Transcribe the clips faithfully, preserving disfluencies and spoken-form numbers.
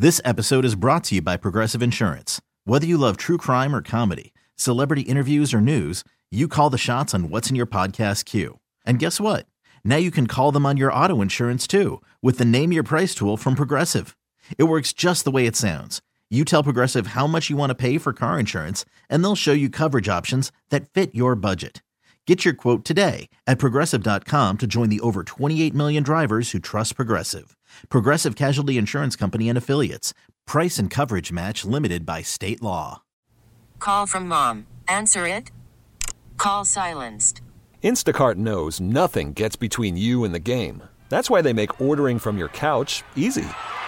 This episode is brought to you by Progressive Insurance. Whether you love true crime or comedy, celebrity interviews or news, you call the shots on what's in your podcast queue. And guess what? Now you can call them on your auto insurance too with the Name Your Price tool from Progressive. It works just the way it sounds. You tell Progressive how much you want to pay for car insurance, and they'll show you coverage options that fit your budget. Get your quote today at progressive dot com to join the over twenty-eight million drivers who trust Progressive. Progressive Casualty Insurance Company and Affiliates. Price and coverage match limited by state law. Call from mom. Answer it. Call silenced. Instacart knows nothing gets between you and the game. That's why they make ordering from your couch easy.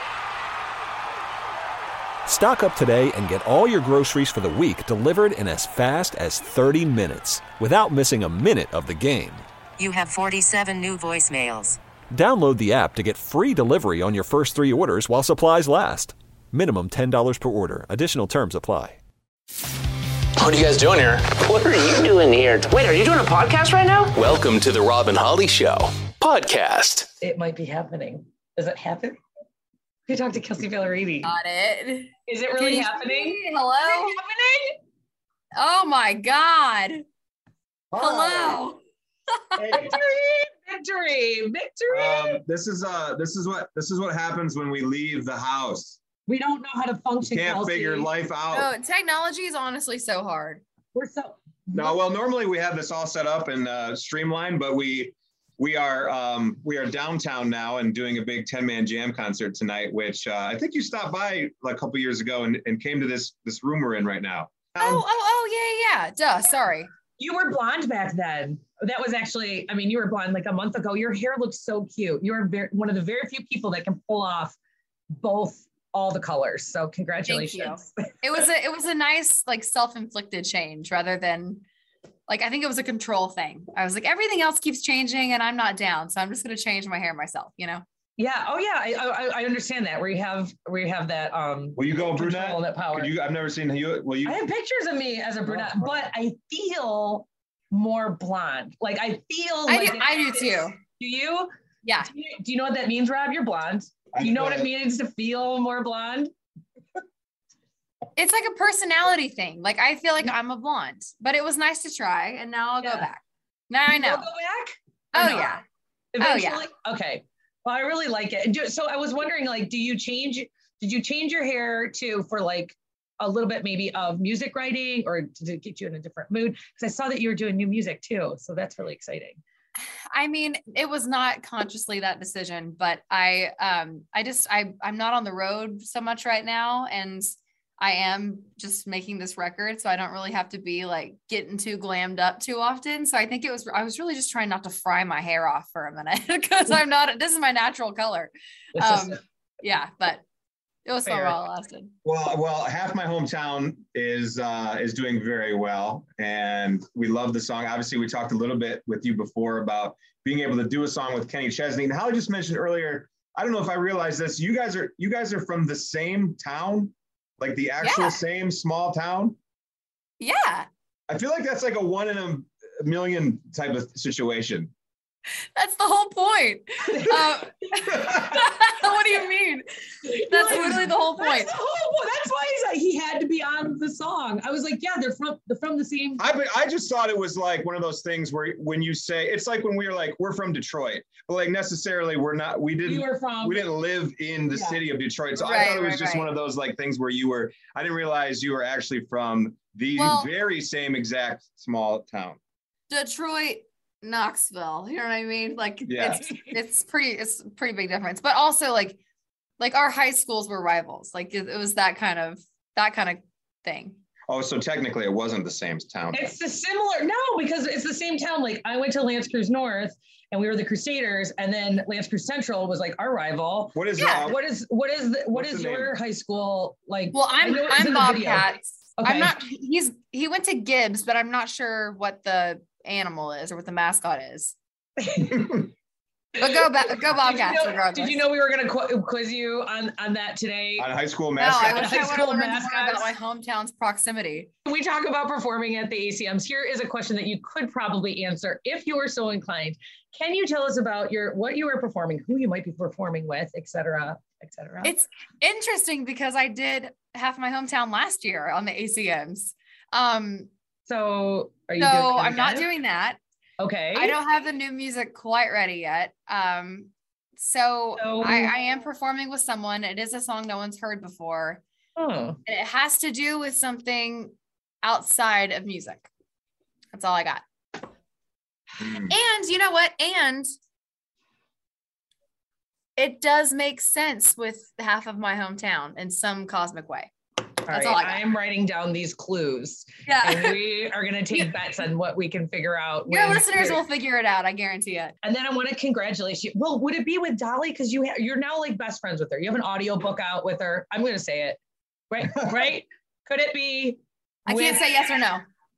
Stock up today and get all your groceries for the week delivered in as fast as thirty minutes without missing a minute of the game. You have forty-seven new voicemails. Download the app to get free delivery on your first three orders while supplies last. Minimum ten dollars per order. Additional terms apply. What are you guys doing here? What are you doing here? Wait, are you doing a podcast right now? Welcome to the Rob and Holly Show podcast. It might be happening. Does it happen? We talked to Kelsey Ballerini. Got it. Is it really happening? Hello? Is it happening? Oh my God. Oh. Hello. Victory! Victory! Victory! Um, this is uh, this is what this is what happens when we leave the house. We don't know how to function. Can't Kelsey. figure life out. Oh, technology is honestly so hard. We're so No, well, normally we have this all set up and uh, streamlined, but we we are um, we are downtown now and doing a big ten-man jam concert tonight, which uh, I think you stopped by like a couple years ago and, and came to this this room we're in right now. Um, Oh, oh, oh, yeah, yeah. Duh, sorry. You were blonde back then. That was actually, I mean, you were blonde like a month ago. Your hair looks so cute. You're very, one of the very few people that can pull off both all the colors. So congratulations. Thank you. It was a it was a nice like self-inflicted change rather than like I think it was a control thing. I was like, everything else keeps changing and I'm not down. So I'm just gonna change my hair myself, you know? Yeah. Oh yeah. I I, I understand that. Where you have where you have that um will you go brunette? control, that power. Could you, I've never seen you. Will you? I have pictures of me as a brunette, Oh, but I feel more blonde. Like I feel I like do, I do too. Do you? Yeah. Do you, do you know what that means, Rob? You're blonde. Do you know what it means to feel more blonde? It's like a personality thing. Like I feel like I'm a blonde, but it was nice to try and now I'll Yeah. go back. Now I know. You'll go back? Oh Or no? yeah. Eventually? Oh, Okay. Well, I really like it. And do- So I was wondering, like, do you change, did you change your hair to, for like a little bit maybe of music writing or to get you in a different mood? Because I saw that you were doing new music too. So that's really exciting. I mean, it was not consciously that decision, but I, um, I just, I, I'm not on the road so much right now. And I am just making this record. So I don't really have to be like getting too glammed up too often. So I think it was, I was really just trying not to fry my hair off for a minute because I'm not, this is my natural color. It's Um, just- yeah, but it was fun Fair. while it lasted. Well, well, half my hometown is uh, is doing very well, and we love the song. Obviously, we talked a little bit with you before about being able to do a song with Kenny Chesney. And Holly just mentioned earlier, I don't know if I realized this. You guys are you guys are from the same town, like the actual Yeah. same small town. Yeah, I feel like that's like a one in a million type of situation. that's the whole point. Uh, what do you mean? That's Like, literally the whole point. That's, the whole point. That's why he's like, he had to be on the song. I was like, yeah, they're from they're from the same. I but I just thought it was like one of those things where when you say it's like when we were like we're from Detroit, but like necessarily we're not. We didn't. You were from. we didn't live in the Yeah. city of Detroit. So I Right, thought it was right, just right. one of those like things where you were, I didn't realize you were actually from the Well- very same exact small town. Detroit, Knoxville, you know what I mean? Like Yeah. it's it's pretty it's a pretty big difference. But also like like our high schools were rivals. Like it, it was that kind of that kind of thing. Oh, so technically it wasn't the same town. It's the similar, no, because it's the same town. Like I went to Lance Cruz North and we were the Crusaders, and then Lance Cruz Central was like our rival. What is Yeah. uh, What is what is the, what What's is the your high school like? Well, I I'm know it's in I'm the video. Bobcats. Okay. I'm not he's he went to Gibbs, but I'm not sure what the animal is or what the mascot is. But go back, go Did you, Bobcats know, regardless. did you know we were going to qu- quiz you on, on that today? on high school No, I mascot? wish High I would school have learned more mascots. about my hometown's proximity. We talk about performing at the A C Ms. Here is a question that you could probably answer if you were so inclined. Can you tell us about your what you were performing, who you might be performing with, et cetera, et cetera? It's interesting because I did half my hometown last year on the A C Ms. Um, so are you so doing I'm not again? doing that. Okay. I don't have the new music quite ready yet. Um, so, So- I, I am performing with someone. It is a song no one's heard before. Oh. And it has to do with something outside of music. That's all I got. Mm. And you know what? And it does make sense with half of my hometown in some cosmic way. All That's right, all I got. I'm writing down these clues. Yeah. And we are going to take bets on what we can figure out. Your with- listeners will figure it out. I guarantee it. And then I want to congratulate you. Well, would it be with Dolly? Because you ha- you're now like best friends with her. You have an audio book out with her. I'm going to say it. Right? Right? Could it be? I with- can't say yes or no.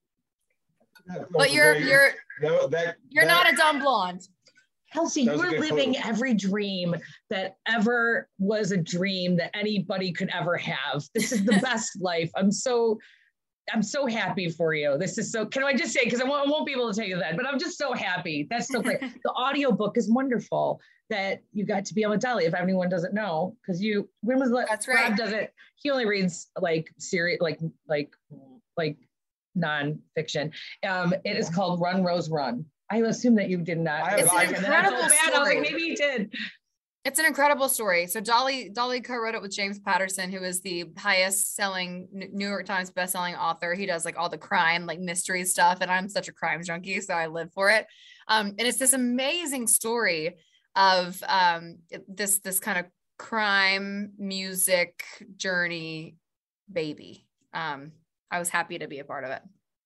That's But a you're very- you're that, that, you're that- not a dumb blonde. Kelsey, That was a you're good living clue. every dream that ever was a dream that anybody could ever have. This is the best life. I'm so, I'm so happy for you. This is so, can I just say, because I won't, I won't be able to tell you that, but I'm just so happy. That's so great. The audio book is wonderful that you got to be on with Dolly, if anyone doesn't know, because you, when was the, That's right. Rob doesn't, he only reads like serious, like, like, like non-fiction. Um, it is called Run, Rose, Run. I assume that you did not. I have- It's an I- And then I felt incredible bad. I was like, story. maybe he did. It's an incredible story. So Dolly Dolly co-wrote it with James Patterson, who is the highest selling New York Times bestselling author. He does like all the crime, like mystery stuff. And I'm such a crime junkie, so I live for it. Um, and it's this amazing story of um, this, this kind of crime music journey baby. Um, I was happy to be a part of it.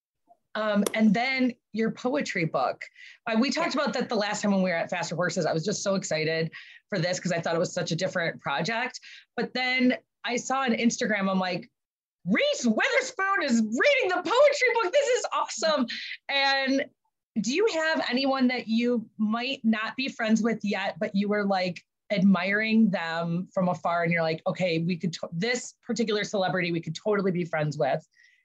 Um, and then your poetry book. Uh, we talked about that the last time when we were at Faster Horses. I was just so excited for this because I thought it was such a different project. But then I saw on Instagram, I'm like, Reese Witherspoon is reading the poetry book. This is awesome. And do you have anyone that you might not be friends with yet, but you were like admiring them from afar and you're like, okay, we could, to- this particular celebrity, we could totally be friends with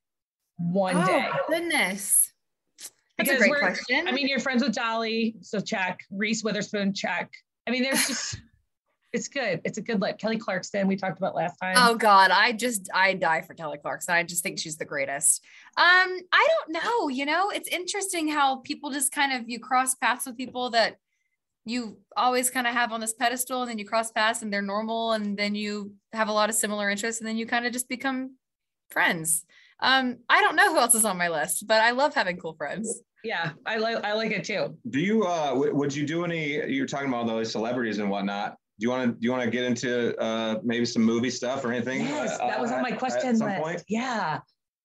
one oh, day? goodness. That's Because a great we're- question. I mean, you're friends with Dolly, so check. Reese Witherspoon, check. I mean, there's just, it's good. It's a good look. Kelly Clarkson, we talked about last time. Oh God, I just, I die for Kelly Clarkson. I just think she's the greatest. Um, I don't know, you know, it's interesting how people just kind of, you cross paths with people that you always kind of have on this pedestal, and then you cross paths and they're normal, and then you have a lot of similar interests, and then you kind of just become friends. Um, I don't know who else is on my list, but I love having cool friends. Yeah, I like I like it too. Do you uh w- would you do any, you're talking about those celebrities and whatnot, do you want to do you want to get into uh maybe some movie stuff or anything? Yes, uh, that was on my at- question at some list. point? Yeah.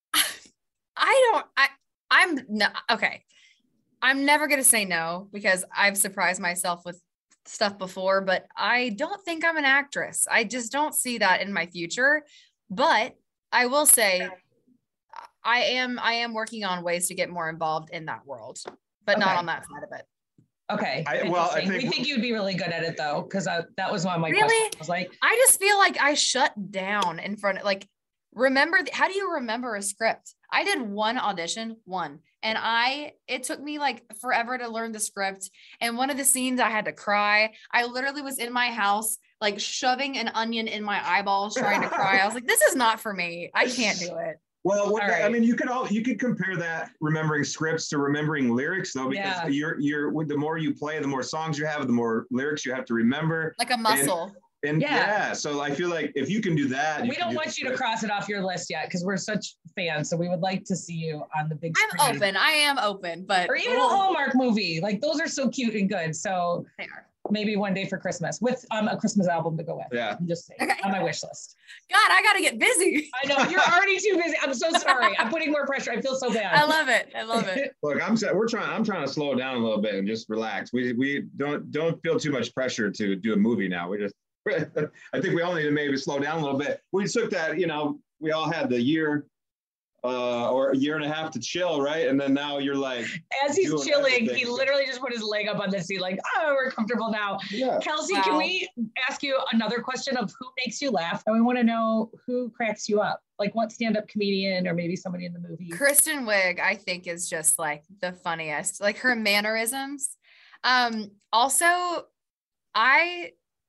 I don't, I, I'm not, okay. I'm never going to say no because I've surprised myself with stuff before, but I don't think I'm an actress. I just don't see that in my future. But I will say I am, I am working on ways to get more involved in that world, but not Okay. on that side of it. Okay. I- well, I interesting. think- we think you'd be really good at it though, because that was one of my Really? questions. I was like, I just feel like I shut down in front of, like, remember, the, how do you remember a script? I did one audition, one, and I, it took me like forever to learn the script. And one of the scenes I had to cry. I literally was in my house, like shoving an onion in my eyeballs, trying to cry. I was like, this is not for me. I can't do it. Well, what All the- I right. mean, you could all you could compare that remembering scripts to remembering lyrics, though, because Yeah. you're you're with the more you play, the more songs you have, the more lyrics you have to remember. Like a muscle. And Yeah. yeah, so I feel like if you can do that, we can don't do want the you to script. cross it off your list yet because we're such fans. So we would like to see you on the big I'm screen. open. I am open, but Or even a Hallmark movie. Like those are so cute and good. So they are. maybe one day for Christmas with um, a Christmas album to go with. Yeah. I'm just saying Okay. on my wish list. God, I got to get busy. I know you're already too busy. I'm so sorry. I'm putting more pressure. I feel so bad. I love it. I love it. Look, I'm sa- we're trying. I'm trying to slow down a little bit and just relax. We we don't don't feel too much pressure to do a movie now. We just I think we all need to maybe slow down a little bit. We took that, you know, we all had the year uh, or a year and a half to chill, right? And then now you're like, As he's doing chilling, everything. he literally just put his leg up on the seat, like, oh, we're comfortable now. yeah. Kelsey, Wow. can we ask you another question of who makes you laugh? And we want to know who cracks you up, like what stand-up comedian or maybe somebody in the movie. Kristen Wiig, I think, is just like the funniest, like her mannerisms. Um, also, I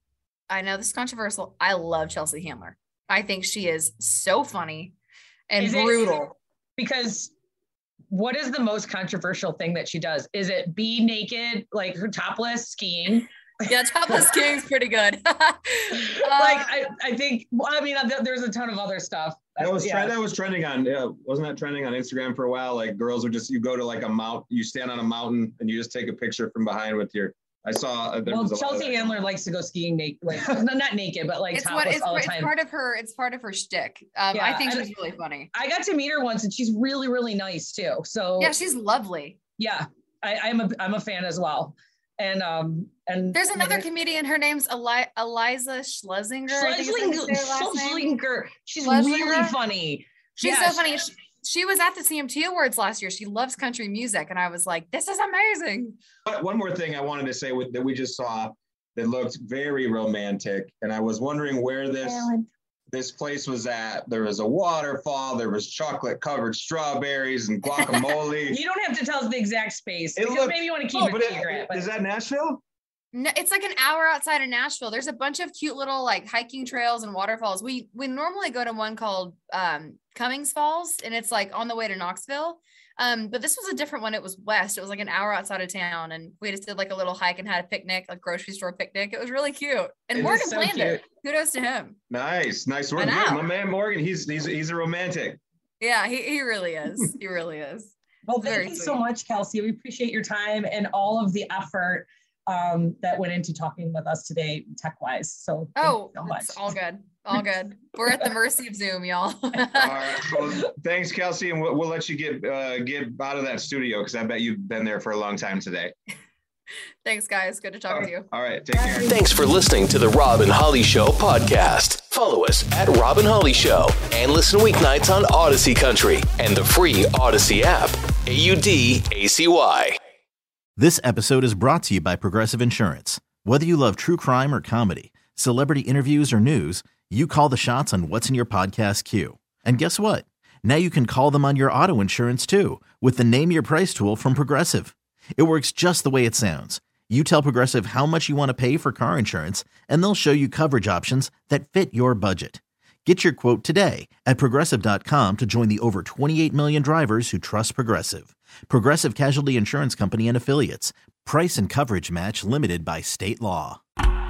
I know this is controversial. I love Chelsea Handler. I think she is so funny and Is it- brutal. Because what is the most controversial thing that she does? Is it be naked, like her topless skiing? Yeah, topless skiing is pretty good. uh, like I, I think. Well, I mean, there's a ton of other stuff. That was yeah. trend, that was trending on. Yeah, wasn't that trending on Instagram for a while? Like girls would just you go to like a mount, you stand on a mountain and you just take a picture from behind with your. I saw. Uh, there Well, was a lot of Chelsea that. Handler likes to go skiing naked, like no, not naked, but like it's topless what it's, all the it's time. part of her. It's part of her shtick. Um, Yeah, I think I- she's really funny. I got to meet her once, and she's really, really nice too. So Yeah, she's lovely. yeah, I, I'm a I'm a fan as well. And um and There's another comedian. Her name's Eli- Eliza Schlesinger. I think is how you Schlesinger. say her last name. Schlesinger. She's Schlesinger? really funny. She's Yeah, so funny. She, she was at the C M T Awards last year. She loves country music, and I was like, "This is amazing." But one more thing I wanted to say with, that we just saw that looked very romantic, and I was wondering where this this place was at. There was a waterfall. There was chocolate covered strawberries and guacamole. You don't have to tell us the exact space It because looked- maybe you want to keep Oh, it but it- secret. But is that Nashville? No, it's like an hour outside of Nashville. There's a bunch of cute little like hiking trails and waterfalls. We we normally go to one called um, Cummings Falls, and it's like on the way to Knoxville. Um, but this was a different one. It was west. It was like an hour outside of town, and we just did like a little hike and had a picnic, like grocery store picnic. It was really cute. And It is Morgan so planned cute. it. Kudos to him. Nice, nice work. I know. Good. My man Morgan, he's he's he's a romantic. Yeah, he, he really is. He really is. well, Very thank you so sweet. much, Kelsey. We appreciate your time and all of the effort um, that went into talking with us today, tech wise. So thank Oh, you so much. it's all good. All good. We're at the mercy of Zoom, y'all. All right. Well, thanks, Kelsey, and we'll, we'll let you get uh, get out of that studio because I bet you've been there for a long time today. Thanks, guys. Good to talk with you. All right, take care. Thanks for listening to the Rob and Holly Show podcast. Follow us at Rob and Holly Show and listen weeknights on Odyssey Country and the free Odyssey app. A U D A C Y. This episode is brought to you by Progressive Insurance. Whether you love true crime or comedy, celebrity interviews or news, you call the shots on what's in your podcast queue. And guess what? Now you can call them on your auto insurance too with the Name Your Price tool from Progressive. It works just the way it sounds. You tell Progressive how much you want to pay for car insurance, and they'll show you coverage options that fit your budget. Get your quote today at Progressive dot com to join the over twenty-eight million drivers who trust Progressive. Progressive Casualty Insurance Company and Affiliates. Price and coverage match limited by state law.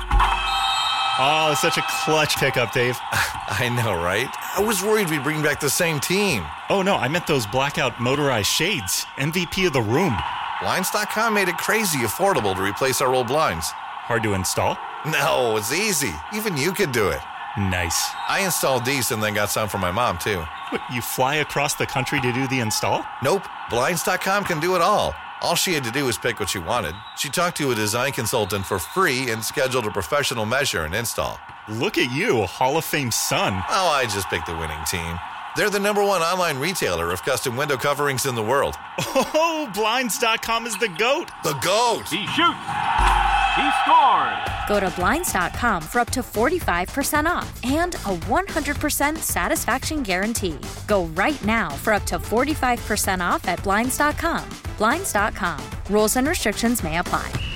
Oh, such a clutch pickup, Dave. I know, right? I was worried we'd bring back the same team. Oh, no, I meant those blackout motorized shades. M V P of the room. Blinds dot com made it crazy affordable to replace our old blinds. Hard to install? No, it's easy. Even you could do it. Nice. I installed these and then got some for my mom, too. What, you fly across the country to do the install? Nope. Blinds dot com can do it all. All she had to do was pick what she wanted. She talked to a design consultant for free and scheduled a professional measure and install. Look at you, Hall of Fame son. Oh, I just picked the winning team. They're the number one online retailer of custom window coverings in the world. Oh, Blinds dot com is the GOAT. The GOAT! He shoots. He scores. Go to Blinds dot com for up to forty-five percent off and a one hundred percent satisfaction guarantee. Go right now for up to forty-five percent off at Blinds dot com. Blinds dot com. Rules and restrictions may apply.